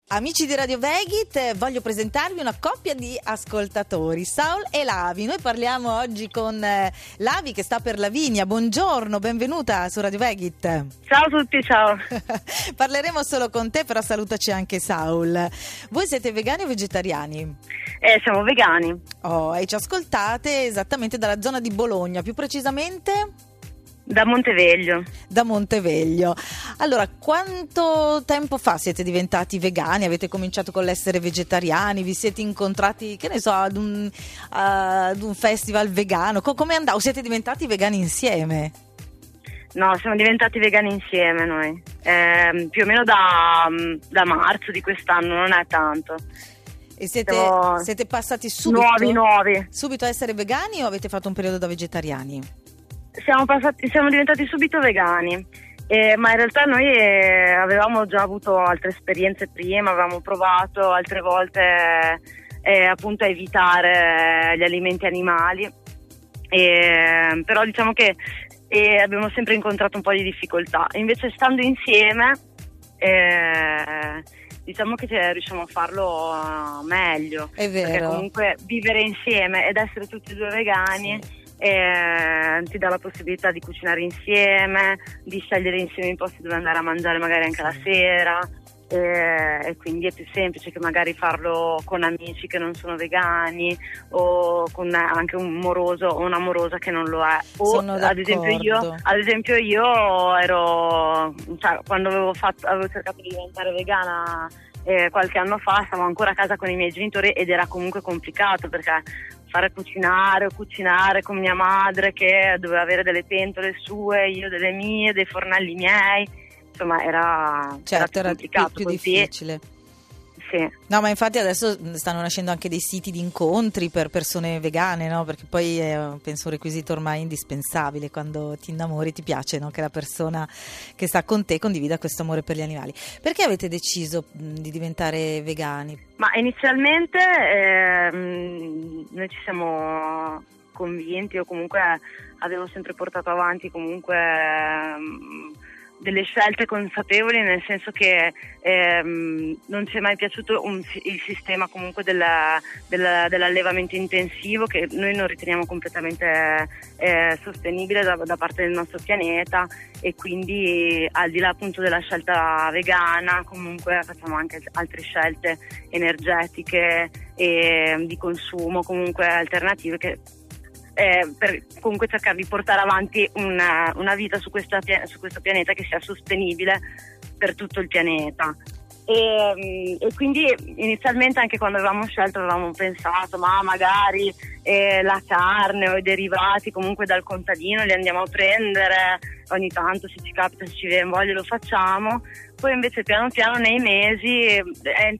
Amici di Radio Vegit, voglio presentarvi una coppia di ascoltatori, Saul e Lavi. Noi parliamo oggi con Lavi che sta per Lavinia. Buongiorno, benvenuta su Radio Vegit. Ciao a tutti, ciao. Parleremo solo con te, però salutaci anche Saul. Voi siete vegani o vegetariani? Siamo vegani. E ci ascoltate esattamente dalla zona di Bologna, più precisamente? Da Monteveglio. Da Monteveglio. Allora, quanto tempo fa siete diventati vegani? Avete cominciato con l'essere vegetariani? Vi siete incontrati, che ne so, ad un festival vegano? Come è andato? O siete diventati vegani insieme? No, siamo diventati vegani insieme noi. Più o meno da marzo di quest'anno, non è tanto. E siete passati subito nuovi. Subito a essere vegani o avete fatto un periodo da vegetariani? Siamo diventati subito vegani, ma in realtà noi avevamo già avuto altre esperienze prima, avevamo provato altre volte appunto a evitare gli alimenti animali, però diciamo che abbiamo sempre incontrato un po' di difficoltà. Invece stando insieme diciamo che riusciamo a farlo meglio. È vero. Perché comunque vivere insieme ed essere tutti e due vegani, sì, ti dà la possibilità di cucinare insieme, di scegliere insieme i posti dove andare a mangiare magari anche la sera, e quindi è più semplice che magari farlo con amici che non sono vegani o con anche un moroso o un'amorosa che non lo è. O ad esempio io ero, cioè, quando avevo cercato di diventare vegana qualche anno fa, stavo ancora a casa con i miei genitori ed era comunque complicato perché fare cucinare con mia madre che doveva avere delle pentole sue, io delle mie, dei fornelli miei, insomma era complicato, più difficile. Sì. No, ma infatti adesso stanno nascendo anche dei siti di incontri per persone vegane, no? Perché poi è, penso, un requisito ormai indispensabile quando ti innamori, ti piace, no? Che la persona che sta con te condivida questo amore per gli animali. Perché avete deciso di diventare vegani? Ma inizialmente noi ci siamo convinti, o comunque avevo sempre portato avanti comunque delle scelte consapevoli, nel senso che non ci è mai piaciuto il sistema comunque dell'allevamento intensivo, che noi non riteniamo completamente sostenibile da parte del nostro pianeta, e quindi al di là appunto della scelta vegana comunque facciamo anche altre scelte energetiche e di consumo comunque alternative che per comunque cercare di portare avanti una vita su questo pianeta che sia sostenibile per tutto il pianeta. E quindi inizialmente, anche quando avevamo scelto, avevamo pensato ma magari la carne o i derivati comunque dal contadino li andiamo a prendere ogni tanto, se ci capita, se ci viene voglia lo facciamo. Poi invece piano piano nei mesi è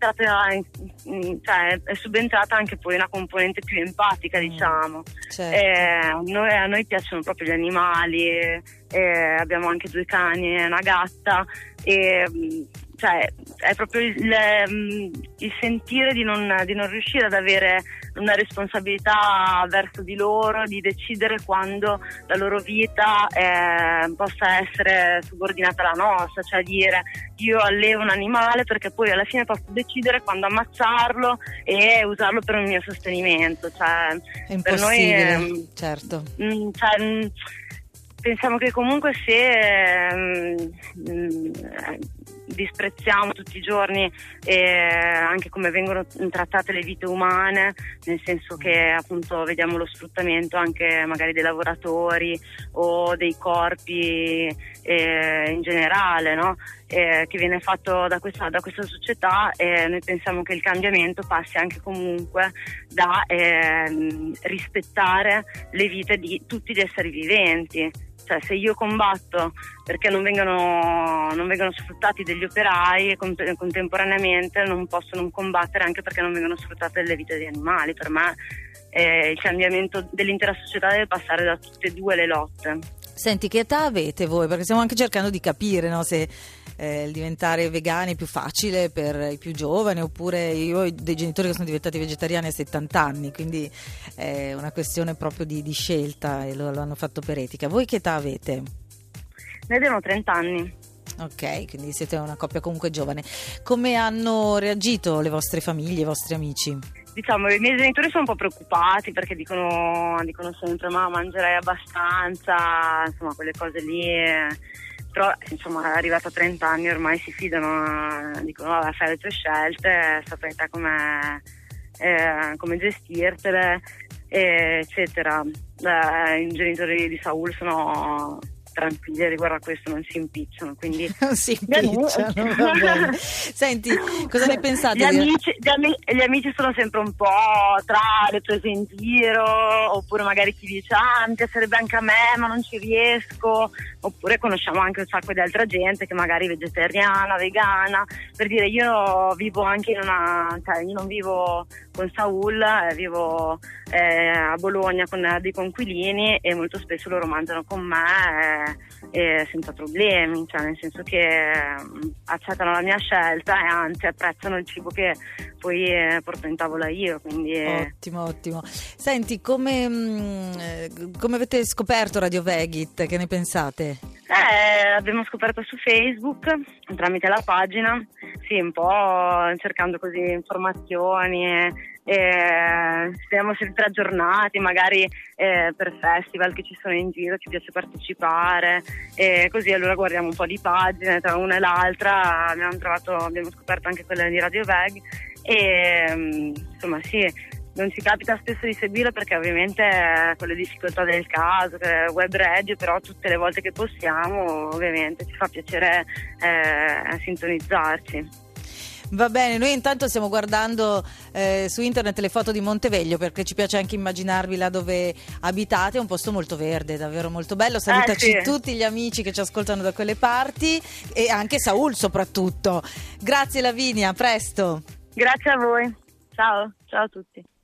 subentrata anche poi una componente più empatica, diciamo. Certo. A noi piacciono proprio gli animali, abbiamo anche 2 cani e una gatta, cioè è proprio il sentire di non riuscire ad avere una responsabilità verso di loro, di decidere quando la loro vita possa essere subordinata alla nostra, cioè dire io allevo un animale perché poi alla fine posso decidere quando ammazzarlo e usarlo per il mio sostenimento, cioè è impossibile, per noi certo. Pensiamo che comunque se disprezziamo tutti i giorni anche come vengono trattate le vite umane, nel senso che appunto vediamo lo sfruttamento anche magari dei lavoratori o dei corpi in generale, no? Che viene fatto da questa società, noi pensiamo che il cambiamento passi anche comunque da rispettare le vite di tutti gli esseri viventi. Cioè, se io combatto perché non vengono sfruttati degli operai, e contemporaneamente non posso non combattere anche perché non vengono sfruttate le vite degli animali. Per me il cambiamento dell'intera società deve passare da tutte e due le lotte. Senti, che età avete voi? Perché stiamo anche cercando di capire, no, se il diventare vegani è più facile per i più giovani, oppure io ho dei genitori che sono diventati vegetariani a 70 anni, quindi è una questione proprio di scelta e lo hanno fatto per etica. Voi che età avete? Noi abbiamo 30 anni. Ok, quindi siete una coppia comunque giovane. Come hanno reagito le vostre famiglie, i vostri amici? Diciamo, i miei genitori sono un po' preoccupati perché dicono sempre ma mangerai abbastanza, insomma quelle cose lì, però insomma arrivata a 30 anni ormai si fidano, dicono vabbè, fai le tue scelte, saprai te come gestirtele, eccetera. I genitori di Saul sono tranquilli riguardo a questo, non si impicciano, quindi non si impicciano, va bene. Senti, cosa ne pensate? Gli amici sono sempre un po' tra le prese in giro, oppure magari chi dice mi piacerebbe anche a me ma non ci riesco, oppure conosciamo anche un sacco di altra gente che magari è vegetariana, vegana, per dire io vivo anche io non vivo con Saul, vivo a Bologna con dei coinquilini e molto spesso loro mangiano con me senza problemi, cioè nel senso che accettano la mia scelta e anzi apprezzano il cibo che poi porto in tavola io, quindi ottimo. Senti, come avete scoperto Radio Vegit? Che ne pensate? L'abbiamo scoperto su Facebook tramite la pagina, sì, un po' cercando così informazioni. Stiamo sempre aggiornati, magari per festival che ci sono in giro ci piace partecipare, così allora guardiamo un po' di pagine tra una e l'altra, abbiamo scoperto anche quella di Radio Veg e insomma sì, non ci capita spesso di seguire perché ovviamente con le difficoltà del caso, che è web radio, però tutte le volte che possiamo ovviamente ci fa piacere sintonizzarci. Va bene, noi intanto stiamo guardando su internet le foto di Monteveglio perché ci piace anche immaginarvi là dove abitate, è un posto molto verde, davvero molto bello. Salutaci sì. Tutti gli amici che ci ascoltano da quelle parti e anche Saul soprattutto. Grazie Lavinia, a presto. Grazie a voi, ciao a tutti.